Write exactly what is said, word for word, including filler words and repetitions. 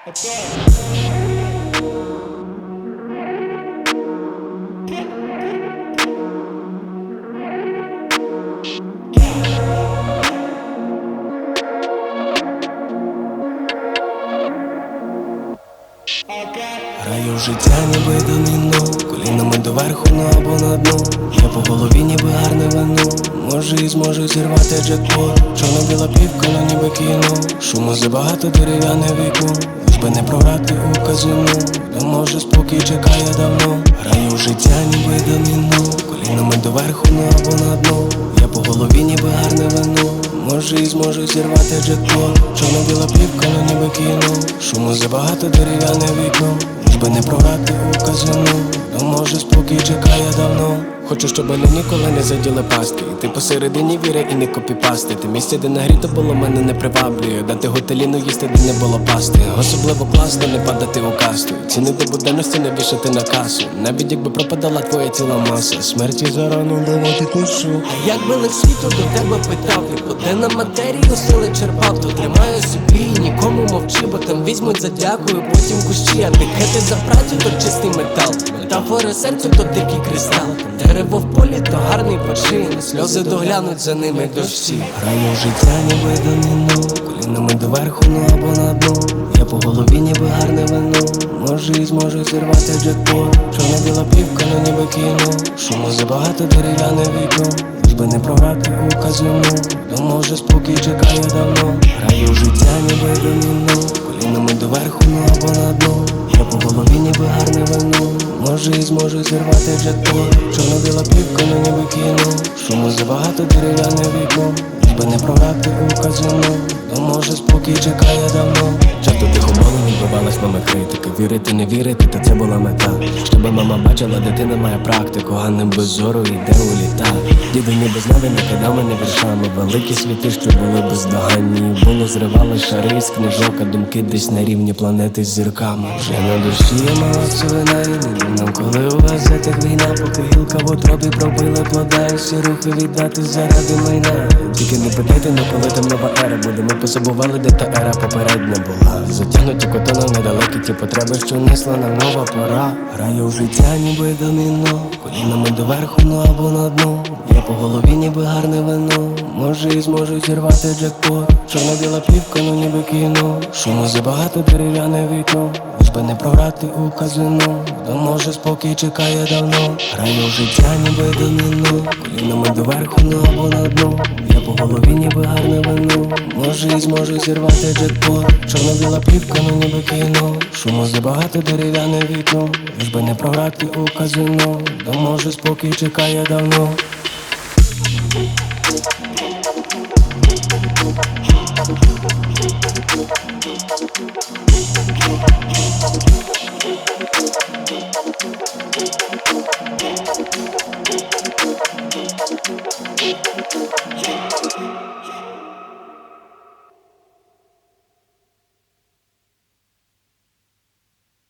Граю життя ніби доміно, колінами доверху, ну або на дно. Я по голові ніби гарне вино, може і зможу зірвати джекпот. Чорно-біла плівка, ну ніби кіно, шуму забагато, дерев'яне вікно. Лиш би не програти у казино, та може спокій чекає давно. Граю життя ніби доміно, колінами доверху, ну або на дно. Я по голові ніби гарне вино, може і зможу зірвати джекпот. Чорно-біла плівка, ну ніби кіно, шуму забагато, дерев'яне вікно. Лиш би не програти у казино, та може спокій чекає давно. Хочу, щоб вони ніколи не заділи пастки. Ти посередині віри і не копіпасти. Ти місце, де нагріто було, мене не приваблює. Дати готеліну їсти, де не було пасти. Особливо класно не падати у касту. Ціни до буденності не вішати на касу. Навіть якби пропадала твоя ціла маса. Смерті зарано давати курсу. А як би лиш світло до тебе питав, і на матерію сили черпав, то тримаю собі і нікому мовчи, бо там візьмуть за дякую, потім кущі. А тикети за працю, то чистий метал. Метафори серцю, то дикий кристал. Дерево в полі, то гарний почин. Сльози доглянуть за ними дощі. Граю життя ніби доміно, колінами доверху, ну або на дно. Я по голові ніби гарне вино, може і зможу зірвати джекпот. Чорно-біла плівка, ну ніби кіно, шуму забагато, дерев'яне вікно. Лиш би не програти у казино, то може спокій чекає давно. Граю життя ніби доміно, колінами доверху, ну або на дно. Я по голові ніби гарне вино, може і зможу зірвати джекпот. Чорно-біла плівка, ну ніби кіно, шуму забагато, дерев'яне вікно. Лиш би не програти у казино, то може спокій чекає давно. Часто тихо болу відбивалась мами критики. Вірити, не вірити, та це була мета. Щоби мама бачила, дитина має практику, а не без зору йде у літа. Діду ніби знав і накидав мене віршами. Великі світи, що були бездоганні. Було зривали шари з книжок, а думки десь на рівні планети з зірками. Вже на душі я мала цілина і не думав, коли у газетах війна, поки гілка в утробі пробила плода, і всі рухи віддати заради майна. Тільки не питайте, ну коли там нова ера буде. Ми пособували, де та ера попередня була. Затягнуті котоном недалекі ті потреби, що несла нам нова пора. Граю в життя ніби доміно, колінами доверху, ну або на дно. Я по голові ніби гарне вино, може і зможу зірвати джекпот. Чорно-біла плівка, ну ніби кіно, шуму забагато, дерев'яне вікно. Лиш би не програти у казино, то може спокій чекає давно. Граю в життя ніби доміно, колінами доверху, ну або на дно. Я по голові ніби гарне вино, може і зможу зірвати джекпот. Чорно-біла плівка, ну ніби кіно, шуму забагато, дерев'яне вікно. Лиш би не програти у казино, то може спокій чекає давно. We'll be right back.